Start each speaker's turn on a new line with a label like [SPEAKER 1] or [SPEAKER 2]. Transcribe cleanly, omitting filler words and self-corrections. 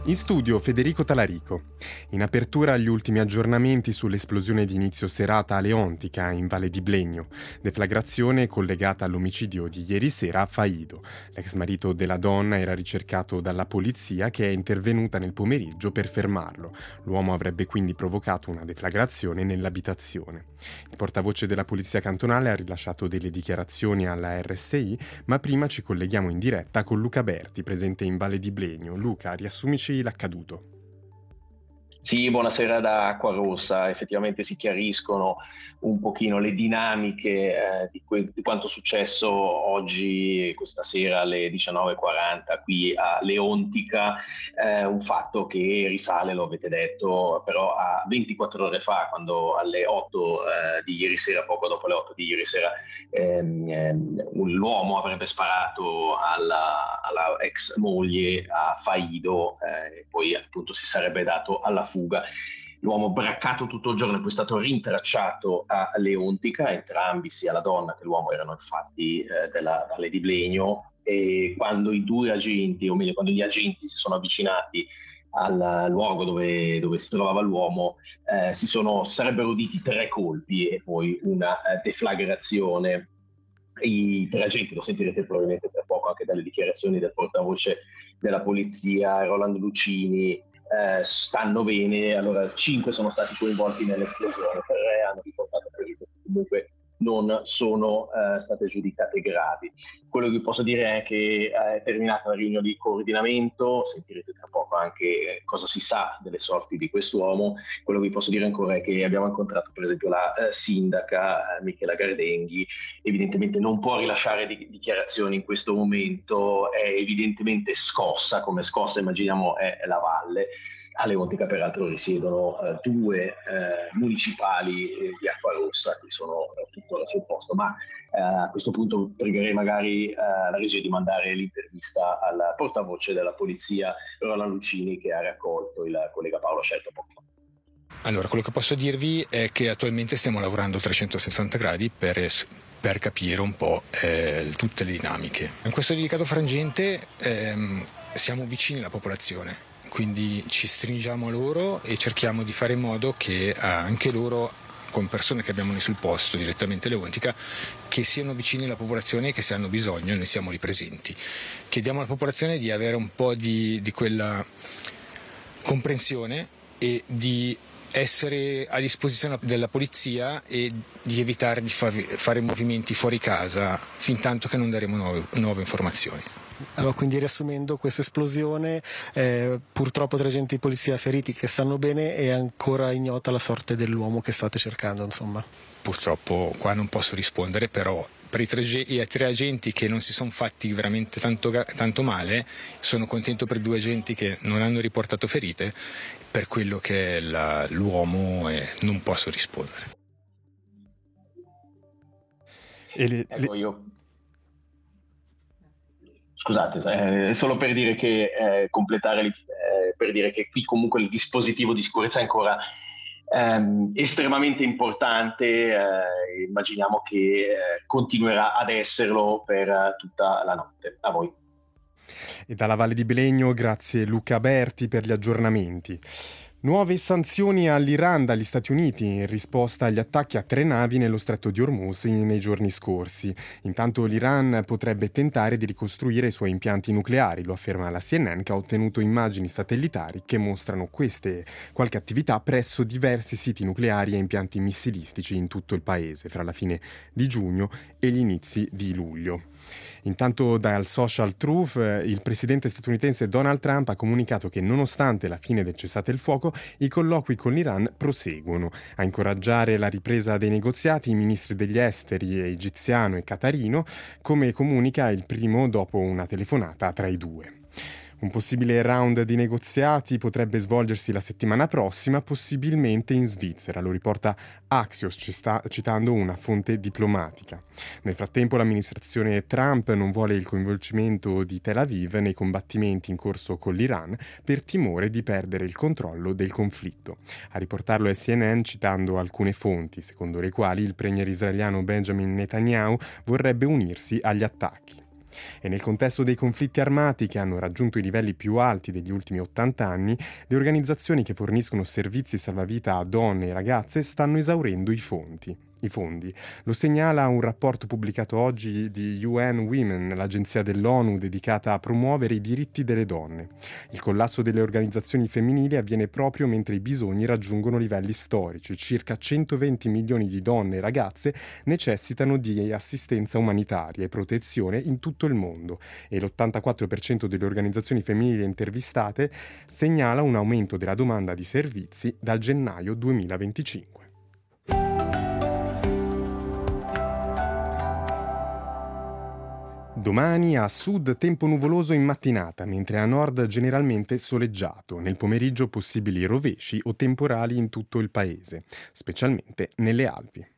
[SPEAKER 1] In studio Federico Talarico. In apertura gli ultimi aggiornamenti sull'esplosione di inizio serata a Leontica, in Valle di Blegno. Deflagrazione collegata all'omicidio di ieri sera a Faido. L'ex marito della donna era ricercato dalla polizia, che è intervenuta nel pomeriggio per fermarlo. L'uomo avrebbe quindi provocato una deflagrazione nell'abitazione. Il portavoce della polizia cantonale ha rilasciato delle dichiarazioni alla RSI, ma prima ci colleghiamo in diretta con Luca Berti, presente in Valle di Blegno. Luca, riassumici l'accaduto.
[SPEAKER 2] Sì, buonasera da Acquarossa. Effettivamente si chiariscono un pochino le dinamiche di quanto successo oggi, questa sera alle 19:40 qui a Leontica, un fatto che risale, lo avete detto, però a 24 ore fa, quando alle 8 di ieri sera, poco dopo le 8 di ieri sera, l'uomo avrebbe sparato alla ex moglie a Faido, e poi appunto si sarebbe dato alla fuga. L'uomo, braccato tutto il giorno, è poi stato rintracciato a Leontica. Entrambi, sia la donna che l'uomo, erano infatti della Valle di Blegno, e quando i due agenti, o meglio quando gli agenti si sono avvicinati al luogo dove si trovava l'uomo, sarebbero uditi 3 colpi e poi una deflagrazione. I 3 agenti, lo sentirete probabilmente tra poco anche dalle dichiarazioni del portavoce della polizia Rolando Lucini, stanno bene. Allora, 5 sono stati coinvolti nell'esplosione, 3 hanno riportato ferite, comunque non sono state giudicate gravi. Quello che vi posso dire è che è terminata la riunione di coordinamento, sentirete tra poco anche cosa si sa delle sorti di quest'uomo. Quello che vi posso dire ancora è che abbiamo incontrato per esempio la sindaca Michela Gardenghi. Evidentemente non può rilasciare dichiarazioni in questo momento, è evidentemente scossa, come scossa immaginiamo è la valle. A Leontica peraltro risiedono 2 municipali di Acquarossa che sono tuttora sul posto, ma a questo punto pregherei magari la regia di mandare l'intervista al portavoce della polizia Rolando Lucini, che ha raccolto il collega Paolo Scelto poco fa.
[SPEAKER 3] Allora, quello che posso dirvi è che attualmente stiamo lavorando a 360 gradi per capire un po' tutte le dinamiche. In questo delicato frangente siamo vicini alla popolazione, quindi ci stringiamo a loro e cerchiamo di fare in modo che anche loro, con persone che abbiamo lì sul posto direttamente a Leontica, che siano vicini alla popolazione e che se hanno bisogno noi siamo lì presenti. Chiediamo alla popolazione di avere un po' di quella comprensione e di essere a disposizione della polizia e di evitare di fare movimenti fuori casa fin tanto che non daremo nuove informazioni.
[SPEAKER 4] Allora, quindi riassumendo, questa esplosione, purtroppo 3 agenti di polizia feriti che stanno bene, e ancora ignota la sorte dell'uomo che state cercando, insomma.
[SPEAKER 3] Purtroppo qua non posso rispondere, però per i 3 agenti che non si sono fatti veramente tanto male, sono contento per 2 agenti che non hanno riportato ferite. Per quello che è l'uomo non posso rispondere.
[SPEAKER 2] Ecco, io scusate, è solo per dire che per dire che qui comunque il dispositivo di sicurezza è ancora estremamente importante. Immaginiamo che continuerà ad esserlo per tutta la notte. A voi.
[SPEAKER 1] E dalla Valle di Blegno, grazie Luca Berti per gli aggiornamenti. Nuove sanzioni all'Iran dagli Stati Uniti in risposta agli attacchi a 3 navi nello stretto di Hormuz nei giorni scorsi. Intanto l'Iran potrebbe tentare di ricostruire i suoi impianti nucleari, lo afferma la CNN, che ha ottenuto immagini satellitari che mostrano qualche attività presso diversi siti nucleari e impianti missilistici in tutto il paese fra la fine di giugno e gli inizi di luglio. Intanto dal Social Truth il presidente statunitense Donald Trump ha comunicato che nonostante la fine del cessate il fuoco, i colloqui con l'Iran proseguono. A incoraggiare la ripresa dei negoziati i ministri degli esteri egiziano e qatarino, come comunica il primo dopo una telefonata tra i due. Un possibile round di negoziati potrebbe svolgersi la settimana prossima, possibilmente in Svizzera, lo riporta Axios, citando una fonte diplomatica. Nel frattempo l'amministrazione Trump non vuole il coinvolgimento di Tel Aviv nei combattimenti in corso con l'Iran per timore di perdere il controllo del conflitto. A riportarlo è CNN, citando alcune fonti, secondo le quali il premier israeliano Benjamin Netanyahu vorrebbe unirsi agli attacchi. E nel contesto dei conflitti armati che hanno raggiunto i livelli più alti degli ultimi 80 anni, le organizzazioni che forniscono servizi salvavita a donne e ragazze stanno esaurendo i fondi. Lo segnala un rapporto pubblicato oggi di UN Women, l'agenzia dell'ONU dedicata a promuovere i diritti delle donne. Il collasso delle organizzazioni femminili avviene proprio mentre i bisogni raggiungono livelli storici. Circa 120 milioni di donne e ragazze necessitano di assistenza umanitaria e protezione in tutto il mondo e l'84% delle organizzazioni femminili intervistate segnala un aumento della domanda di servizi dal gennaio 2025. Domani a sud tempo nuvoloso in mattinata, mentre a nord generalmente soleggiato. Nel pomeriggio possibili rovesci o temporali in tutto il paese, specialmente nelle Alpi.